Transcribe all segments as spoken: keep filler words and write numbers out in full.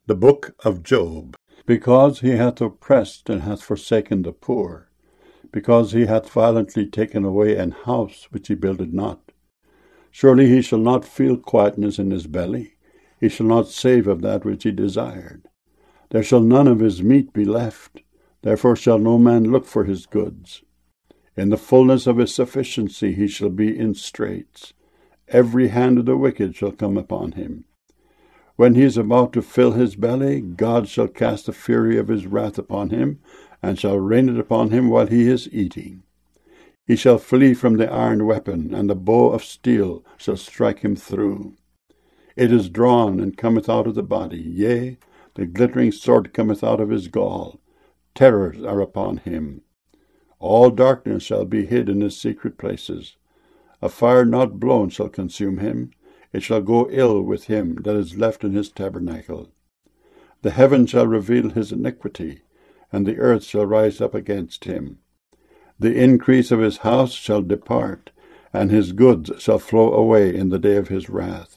The Book of Job. Because he hath oppressed and hath forsaken the poor, because he hath violently taken away an house which he builded not. Surely he shall not feel quietness in his belly, he shall not save of that which he desired. There shall none of his meat be left, therefore shall no man look for his goods. In the fullness of his sufficiency he shall be in straits. Every hand of the wicked shall come upon him. When he is about to fill his belly, God shall cast the fury of his wrath upon him, and shall rain it upon him while he is eating. He shall flee from the iron weapon, and the bow of steel shall strike him through. It is drawn, and cometh out of the body, yea, the glittering sword cometh out of his gall. Terrors are upon him. All darkness shall be hid in his secret places. A fire not blown shall consume him. It shall go ill with him that is left in his tabernacle. The heaven shall reveal his iniquity, and the earth shall rise up against him. The increase of his house shall depart, and his goods shall flow away in the day of his wrath.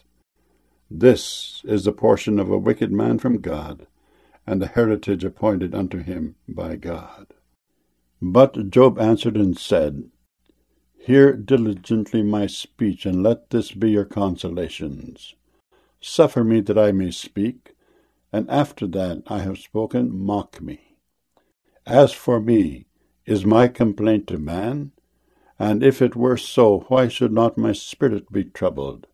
This is the portion of a wicked man from God, and the heritage appointed unto him by God. But Job answered and said, Hear diligently my speech, and let this be your consolations. Suffer me that I may speak, and after that I have spoken, mock me. As for me, is my complaint to man? And if it were so, why should not my spirit be troubled?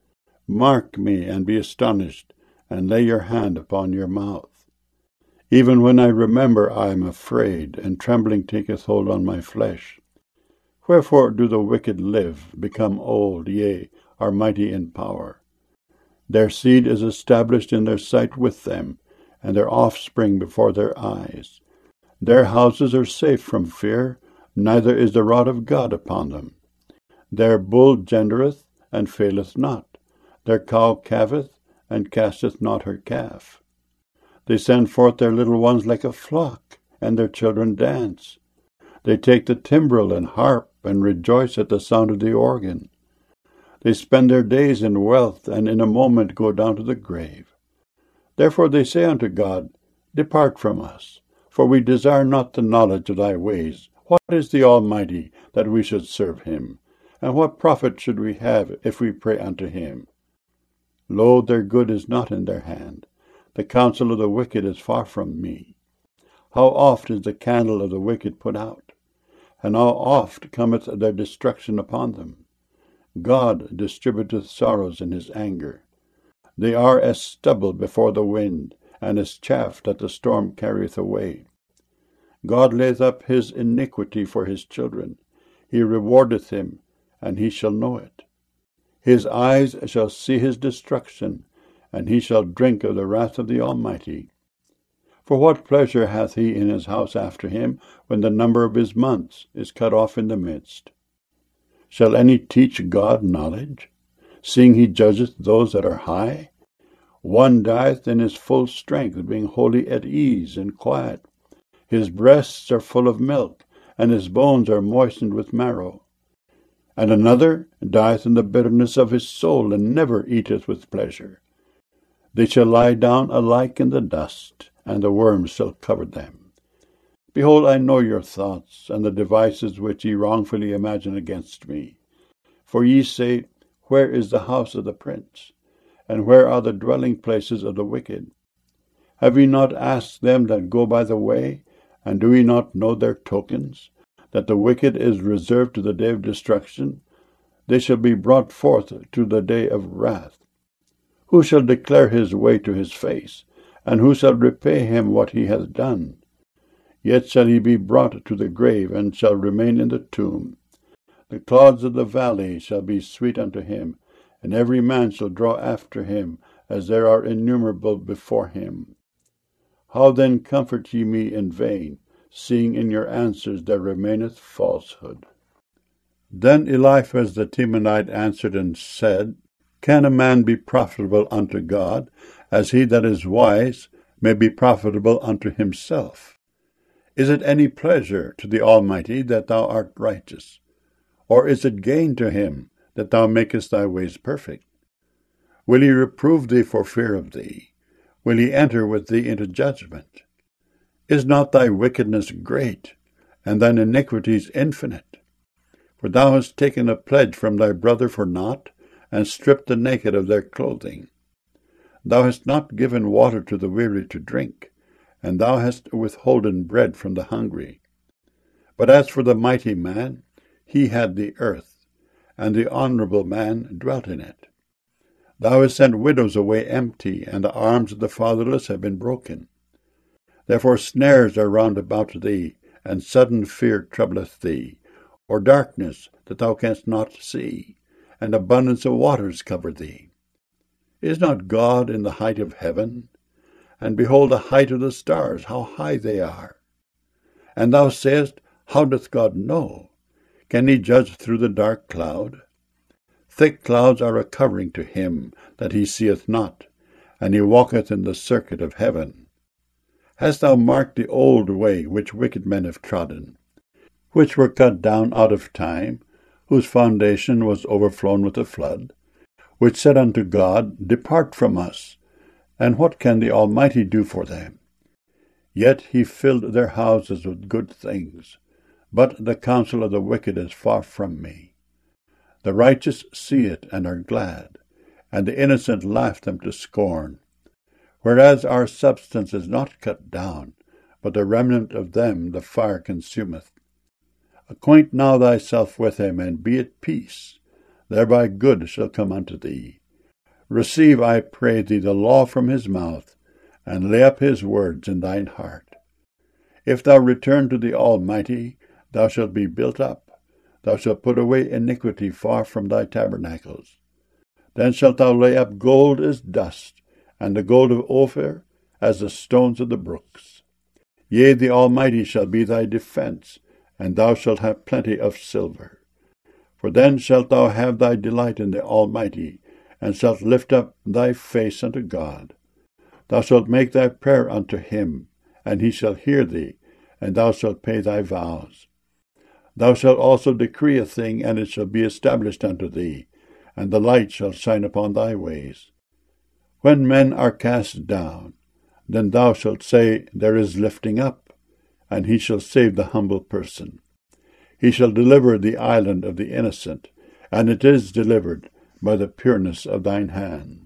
Mark me, and be astonished, and lay your hand upon your mouth. Even when I remember, I am afraid, and trembling taketh hold on my flesh. Wherefore do the wicked live, become old, yea, are mighty in power? Their seed is established in their sight with them, and their offspring before their eyes. Their houses are safe from fear, neither is the rod of God upon them. Their bull gendereth, and faileth not. Their cow calveth, and casteth not her calf. They send forth their little ones like a flock, and their children dance. They take the timbrel and harp, and rejoice at the sound of the organ. They spend their days in wealth, and in a moment go down to the grave. Therefore they say unto God, Depart from us, for we desire not the knowledge of thy ways. What is the Almighty, that we should serve him? And what profit should we have if we pray unto him? Lo, their good is not in their hand. The counsel of the wicked is far from me. How oft is the candle of the wicked put out? And how oft cometh their destruction upon them? God distributeth sorrows in his anger. They are as stubble before the wind, and as chaff that the storm carrieth away. God layeth up his iniquity for his children. He rewardeth him, and he shall know it. His eyes shall see his destruction, and he shall drink of the wrath of the Almighty. For what pleasure hath he in his house after him, when the number of his months is cut off in the midst? Shall any teach God knowledge, seeing he judgeth those that are high? One dieth in his full strength, being wholly at ease and quiet. His breasts are full of milk, and his bones are moistened with marrow. And another dieth in the bitterness of his soul, and never eateth with pleasure. They shall lie down alike in the dust, and the worms shall cover them. Behold, I know your thoughts, and the devices which ye wrongfully imagine against me. For ye say, Where is the house of the prince? And where are the dwelling places of the wicked? Have ye not asked them that go by the way, and do ye not know their tokens, that the wicked is reserved to the day of destruction? They shall be brought forth to the day of wrath. Who shall declare his way to his face? And who shall repay him what he hath done? Yet shall he be brought to the grave, and shall remain in the tomb. The clods of the valley shall be sweet unto him, and every man shall draw after him, as there are innumerable before him. How then comfort ye me in vain, seeing in your answers there remaineth falsehood? Then Eliphaz the Temanite answered and said, Can a man be profitable unto God, as he that is wise may be profitable unto himself? Is it any pleasure to the Almighty that thou art righteous? Or is it gain to him that thou makest thy ways perfect? Will he reprove thee for fear of thee? will he enter with thee into judgment? Is not thy wickedness great, and thine iniquities infinite? For thou hast taken a pledge from thy brother for naught, and stripped the naked of their clothing. Thou hast not given water to the weary to drink, and thou hast withholden bread from the hungry. But as for the mighty man, he had the earth, and the honorable man dwelt in it. Thou hast sent widows away empty, and the arms of the fatherless have been broken. Therefore snares are round about thee, and sudden fear troubleth thee, or darkness that thou canst not see, and abundance of waters cover thee. Is not God in the height of heaven? And behold the height of the stars, how high they are. And thou sayest, how doth God know? Can he judge through the dark cloud? Thick clouds are a covering to him that he seeth not, and he walketh in the circuit of heaven. Hast thou marked the old way which wicked men have trodden, which were cut down out of time, whose foundation was overflown with a flood, which said unto God, Depart from us, and what can the Almighty do for them? Yet he filled their houses with good things, but the counsel of the wicked is far from me. The righteous see it and are glad, and the innocent laugh them to scorn. Whereas our substance is not cut down, but the remnant of them the fire consumeth. Acquaint now thyself with him, and be at peace. Thereby good shall come unto thee. Receive, I pray thee, the law from his mouth, and lay up his words in thine heart. If thou return to the Almighty, thou shalt be built up. Thou shalt put away iniquity far from thy tabernacles. Then shalt thou lay up gold as dust, and the gold of Ophir as the stones of the brooks. Yea, the Almighty shall be thy defence, and thou shalt have plenty of silver. For then shalt thou have thy delight in the Almighty, and shalt lift up thy face unto God. Thou shalt make thy prayer unto him, and he shall hear thee, and thou shalt pay thy vows. Thou shalt also decree a thing, and it shall be established unto thee, and the light shall shine upon thy ways. When men are cast down, then thou shalt say, There is lifting up, and he shall save the humble person. He shall deliver the island of the innocent, and it is delivered by the pureness of thine hands.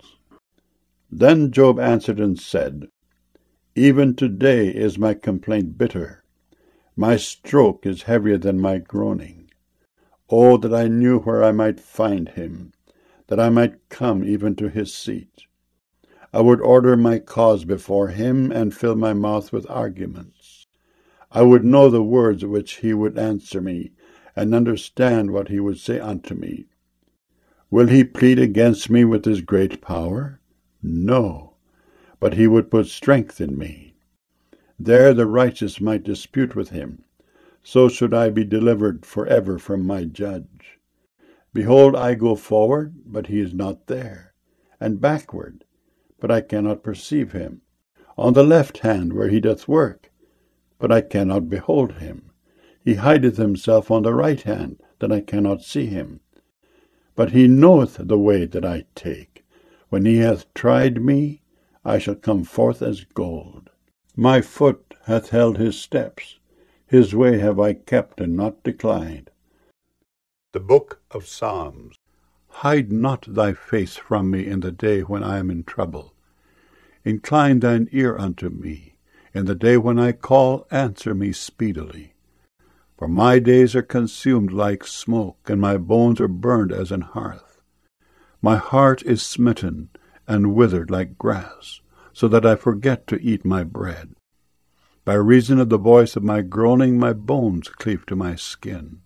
Then Job answered and said, Even today is my complaint bitter. My stroke is heavier than my groaning. Oh, that I knew where I might find him, that I might come even to his seat. I would order my cause before him, and fill my mouth with arguments. I would know the words which he would answer me, and understand what he would say unto me. Will he plead against me with his great power? No, but he would put strength in me. There the righteous might dispute with him. So should I be delivered forever from my judge. Behold, I go forward, but he is not there, and backward, but I cannot perceive him. On the left hand where he doth work, but I cannot behold him. He hideth himself on the right hand, that I cannot see him. But he knoweth the way that I take. When he hath tried me, I shall come forth as gold. My foot hath held his steps. His way have I kept and not declined. The Book of Psalms. Hide not thy face from me in the day when I am in trouble. Incline thine ear unto me. In the day when I call, answer me speedily. For my days are consumed like smoke, and my bones are burned as an hearth. My heart is smitten and withered like grass, so that I forget to eat my bread. By reason of the voice of my groaning, my bones cleave to my skin.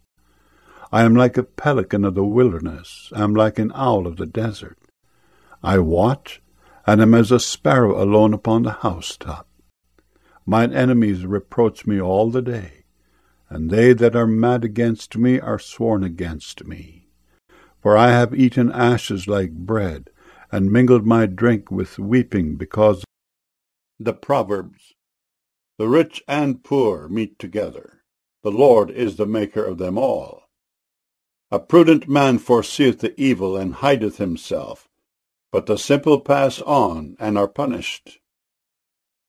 I am like a pelican of the wilderness. I am like an owl of the desert. I watch, and am as a sparrow alone upon the housetop. Mine enemies reproach me all the day, and they that are mad against me are sworn against me. For I have eaten ashes like bread, and mingled my drink with weeping because the Proverbs. The rich and poor meet together. The Lord is the maker of them all. A prudent man foreseeth the evil and hideth himself, but the simple pass on and are punished.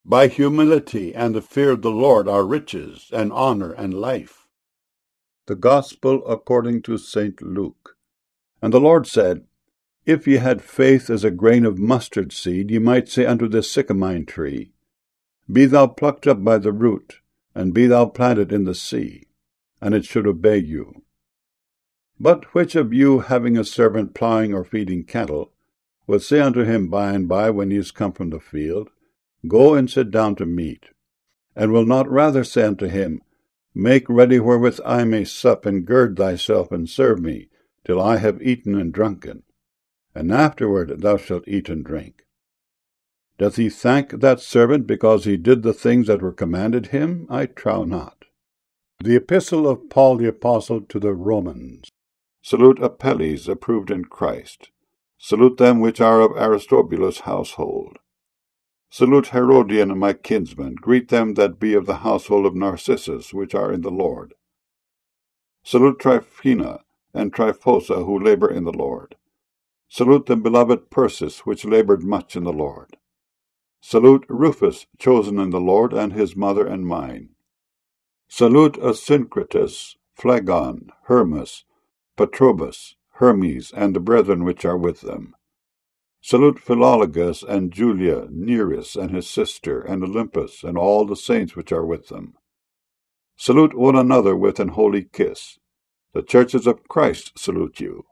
By humility and the fear of the Lord are riches, and honor, and life. The Gospel according to Saint Luke. And the Lord said, If ye had faith as a grain of mustard seed, ye might say unto this sycamine tree, Be thou plucked up by the root, and be thou planted in the sea, and it should obey you. But which of you, having a servant plowing or feeding cattle, will say unto him by and by, when he is come from the field, Go and sit down to meat, and will not rather say unto him, Make ready wherewith I may sup, and gird thyself, and serve me, till I have eaten and drunken, and afterward thou shalt eat and drink? Doth he thank that servant because he did the things that were commanded him? I trow not. The Epistle of Paul the Apostle to the Romans. Salute Apelles, approved in Christ. Salute them which are of Aristobulus' household. Salute Herodian my kinsman. Greet them that be of the household of Narcissus, which are in the Lord. Salute Tryphena and Tryphosa, who labor in the Lord. Salute the beloved Persis, which labored much in the Lord. Salute Rufus, chosen in the Lord, and his mother and mine. Salute Asyncritus, Phlegon, Hermas, Patrobas, Hermes, and the brethren which are with them. Salute Philologus and Julia, Nereus and his sister, and Olympus, and all the saints which are with them. Salute one another with an holy kiss. The churches of Christ salute you.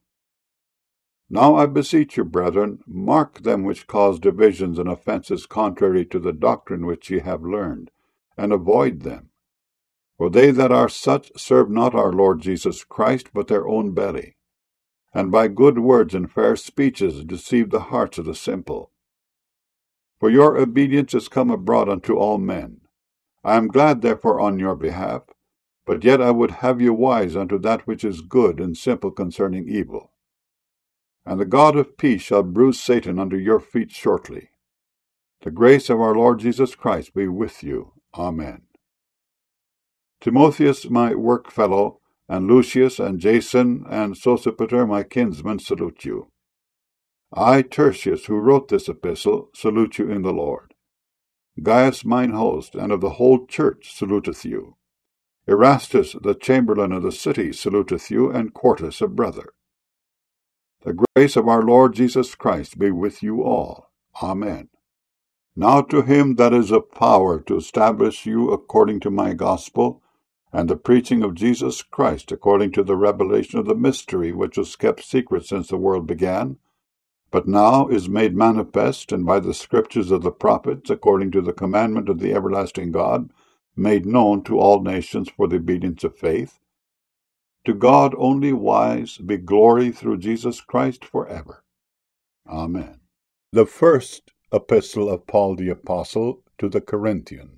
Now I beseech you, brethren, mark them which cause divisions and offences contrary to the doctrine which ye have learned, and avoid them. For they that are such serve not our Lord Jesus Christ, but their own belly, and by good words and fair speeches deceive the hearts of the simple. For your obedience is come abroad unto all men. I am glad therefore on your behalf, but yet I would have you wise unto that which is good and simple concerning evil. And the God of peace shall bruise Satan under your feet shortly. The grace of our Lord Jesus Christ be with you. Amen. Timotheus, my workfellow, and Lucius, and Jason, and Sosipater, my kinsmen, salute you. I, Tertius, who wrote this epistle, salute you in the Lord. Gaius, mine host, and of the whole church, saluteth you. Erastus, the chamberlain of the city, saluteth you, and Quartus, a brother. The grace of our Lord Jesus Christ be with you all. Amen. Now to him that is of power to establish you according to my gospel, and the preaching of Jesus Christ according to the revelation of the mystery which was kept secret since the world began, but now is made manifest, and by the scriptures of the prophets, according to the commandment of the everlasting God, made known to all nations for the obedience of faith. To God only wise be glory through Jesus Christ forever. Amen. The first epistle of Paul the Apostle to the Corinthians.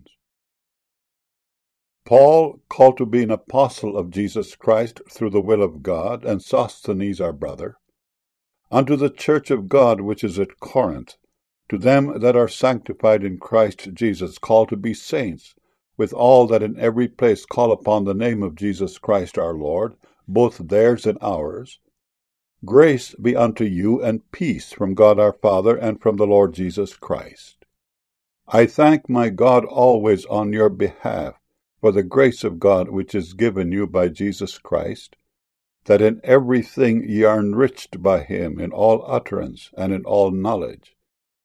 Paul, called to be an apostle of Jesus Christ through the will of God, and Sosthenes our brother, unto the church of God which is at Corinth, to them that are sanctified in Christ Jesus, called to be saints, with all that in every place call upon the name of Jesus Christ our Lord, both theirs and ours, grace be unto you, and peace from God our Father, and from the Lord Jesus Christ. I thank my God always on your behalf, for the grace of God which is given you by Jesus Christ, that in everything ye are enriched by him in all utterance and in all knowledge,